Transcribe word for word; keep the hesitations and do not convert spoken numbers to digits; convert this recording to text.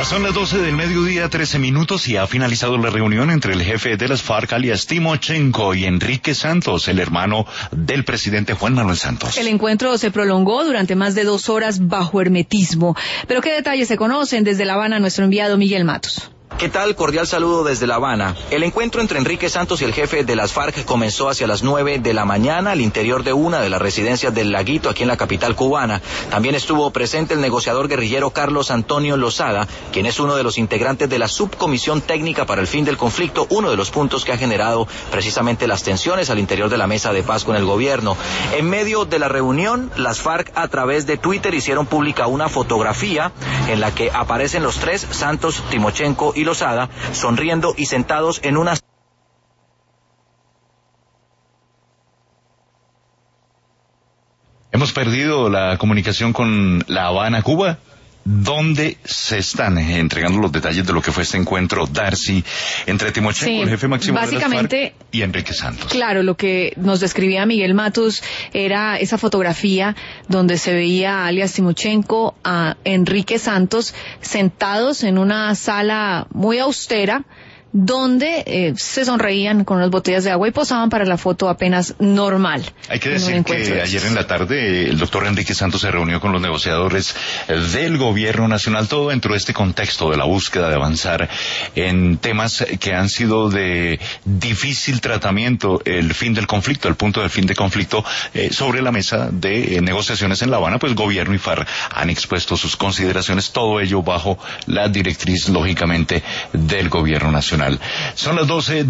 Ya son las doce del mediodía, trece minutos, y ha finalizado la reunión entre el jefe de las FARC, alias Timochenko, y Enrique Santos, el hermano del presidente Juan Manuel Santos. El encuentro se prolongó durante más de dos horas bajo hermetismo. Pero ¿qué detalles se conocen? Desde La Habana, nuestro enviado Miguel Matos. ¿Qué tal? Cordial saludo desde La Habana. El encuentro entre Enrique Santos y el jefe de las FARC comenzó hacia las nueve de la mañana al interior de una de las residencias del Laguito, aquí en la capital cubana. También estuvo presente el negociador guerrillero Carlos Antonio Lozada, quien es uno de los integrantes de la Subcomisión Técnica para el Fin del Conflicto, uno de los puntos que ha generado precisamente las tensiones al interior de la mesa de paz con el gobierno. En medio de la reunión, las FARC a través de Twitter hicieron pública una fotografía en la que aparecen los tres, Santos, Timochenko y Lozada, sonriendo y sentados en una... Hemos perdido la comunicación con La Habana, Cuba, donde se están entregando los detalles de lo que fue este encuentro, Darcy, entre Timochenko, sí, el jefe máximo de las FARC, y Enrique Santos. Claro, lo que nos describía Miguel Matos era esa fotografía donde se veía alias Timochenko, a Enrique Santos sentados en una sala muy austera, donde eh, se sonreían con unas botellas de agua y posaban para la foto apenas normal. Hay que decir que ayer en la tarde el doctor Enrique Santos se reunió con los negociadores del gobierno nacional, todo dentro de este contexto de la búsqueda de avanzar en temas que han sido de difícil tratamiento, el fin del conflicto, el punto del fin del conflicto, eh, sobre la mesa de eh, negociaciones en La Habana. Pues gobierno y FARC han expuesto sus consideraciones, todo ello bajo la directriz, lógicamente, del gobierno nacional. Son las doce.